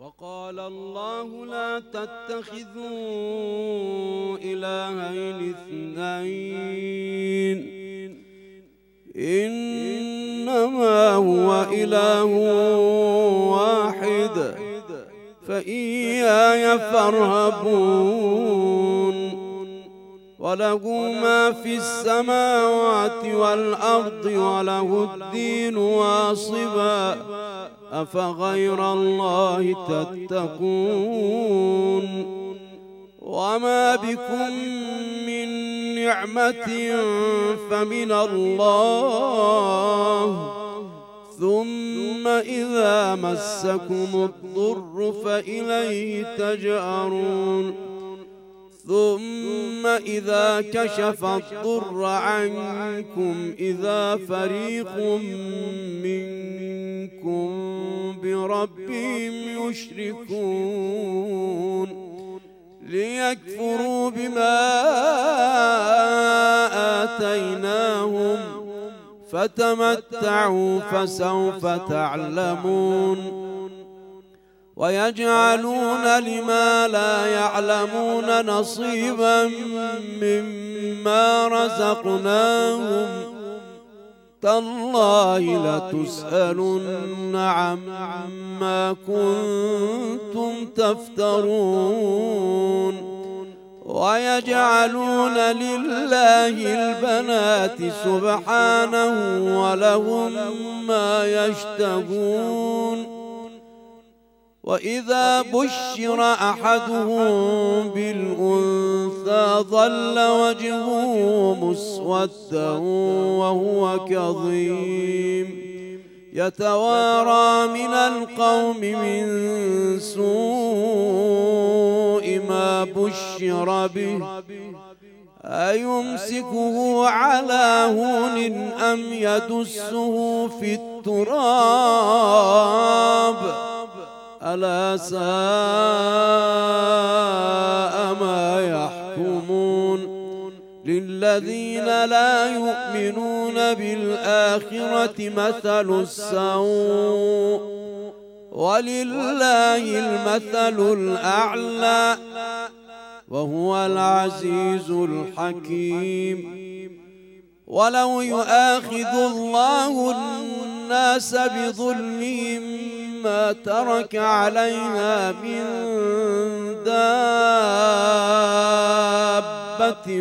وقال الله لا تتخذوا إلهين اثنين إنما هو إله واحد فإياي فارهبون وله ما في السماوات والأرض وله الدين واصبا أفغير الله تتقون وما بكم من نعمة فمن الله ثم إذا مسكم الضر فإليه تجأرون ثم إذا كشف الضر عنكم إذا فريق منكم بربهم يشركون ليكفروا بما آتيناهم فتمتعوا فسوف تعلمون ويجعلون لما لا يعلمون نصيبا مما رزقناهم تالله لتسألن عما كنتم تفترون ويجعلون لله البنات سبحانه ولهم ما يشتهون وإذا بشر أحدهم بالأنثى ظل وجهه مسودا وهو كظيم يتوارى من القوم من سوء ما بشر به أيمسكه على هون أم يدسه في التراب ألا ساء ما يحكمون للذين لا يؤمنون بالآخرة مثل السوء ولله المثل الأعلى وهو العزيز الحكيم ولو يؤاخذ الله الناس بظلمهم ما ترك عليها من دابة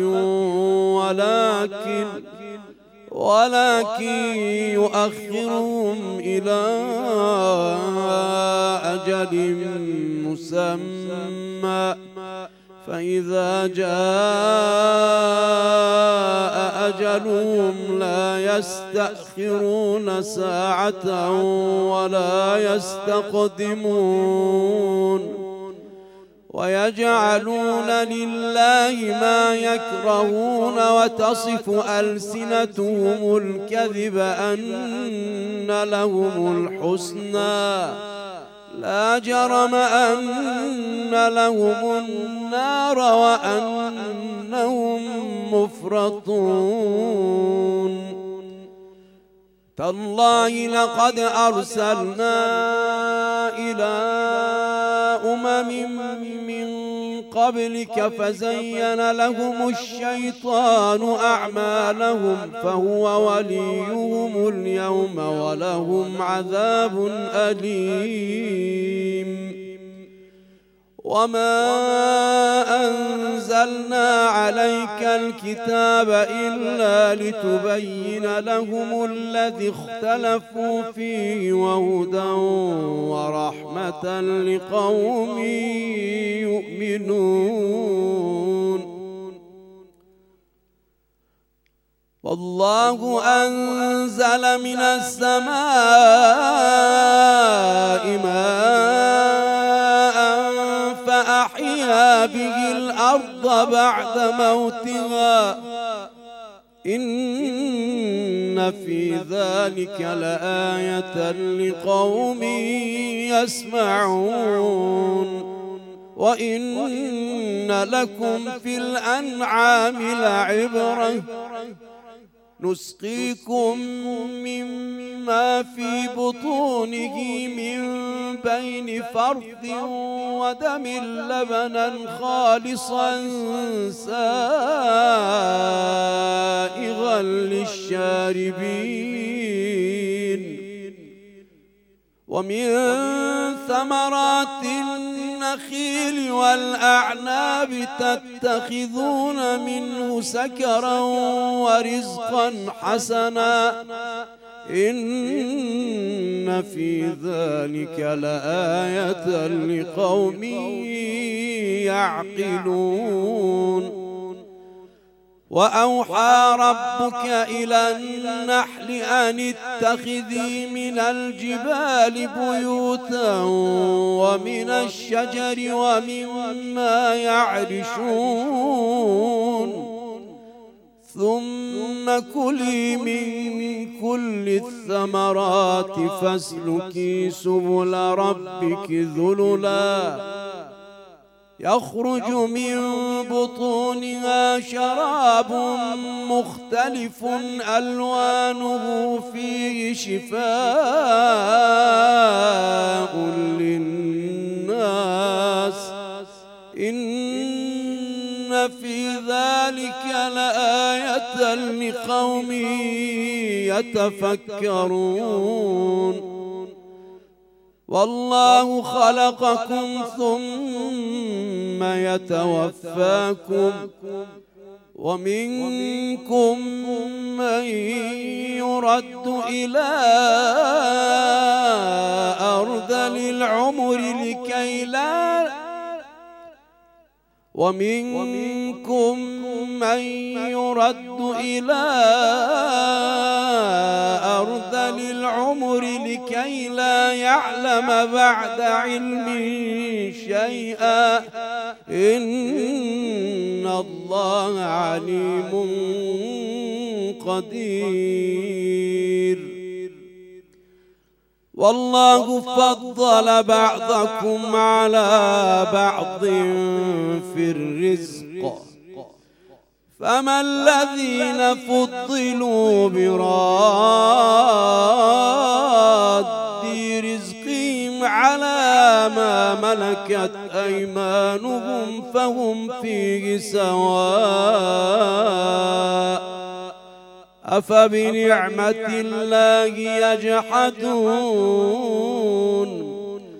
ولكن يؤخرهم إلى أجل مسمى فإذا جاء أجلهم لا يستأخرون ساعة ولا يستقدمون ويجعلون لله ما يكرهون وتصف ألسنتهم الكذب أن لهم الحسنى لا جرم أن لهم النار وأنهم مفرطون تالله لقد أرسلنا إلى من قبلك فزين لهم الشيطان أعمالهم فهو وليهم اليوم ولهم عذاب أليم وما أنزلنا عليك الكتاب إلا لتبين لهم الذي اختلفوا فيه وهدى ورحمة لقوم يؤمنون والله أنزل من السماء ماء فأحيا به الأرض بعد موتها إن في ذلك لآية لقوم يسمعون وإن لكم في الأنعام لعبرة نسقيكم مما في بطونه من بين فرث ودم لبنا خالصا سائغا للشاربين ومن ثمرات النخيل والأعناب تتخذون منه سكرا ورزقا حسنا إن في ذلك لآية لقوم يعقلون وأوحى ربك إلى النحل أن اتخذي من الجبال بيوتا ومن الشجر ومما يعرشون ثم كلي من كل الثمرات فاسلكي سبل ربك ذللا يخرج من بطونها شراب مختلف ألوانه فيه شفاء للناس إن في ذلك لآية لقوم يتفكرون والله خلقكم ثم يتوفاكم ومنكم من يرد إلى أرذل العمر لكي لا ومنكم من يرد إلى أرذل العمر لكي لا يعلم بعد علم شيئا إن الله عليم قدير والله فضل بعضكم على بعض في الرزق فما الذين فضلوا براد رزقهم على ما ملكت أيمانهم فهم فيه سواء أفبنعمة الله يجحدون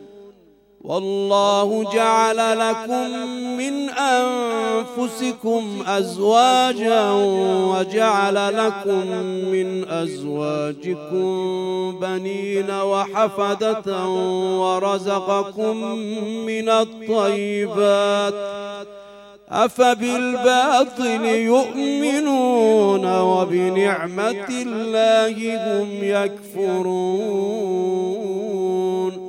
والله جعل لكم من أنفسكم أزواجا وجعل لكم من أزواجكم بنين وحفدة ورزقكم من الطيبات أفبالباطل يؤمنون وبنعمة الله هم يكفرون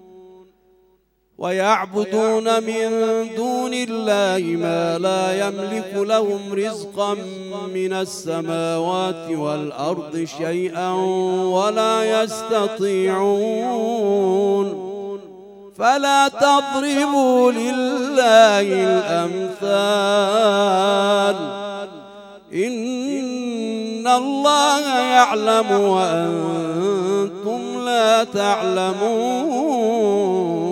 ويعبدون من دون الله ما لا يملك لهم رزقا من السماوات والأرض شيئا ولا يستطيعون فلا تضربوا لله الأمثال إن الله يعلم وأنتم لا تعلمون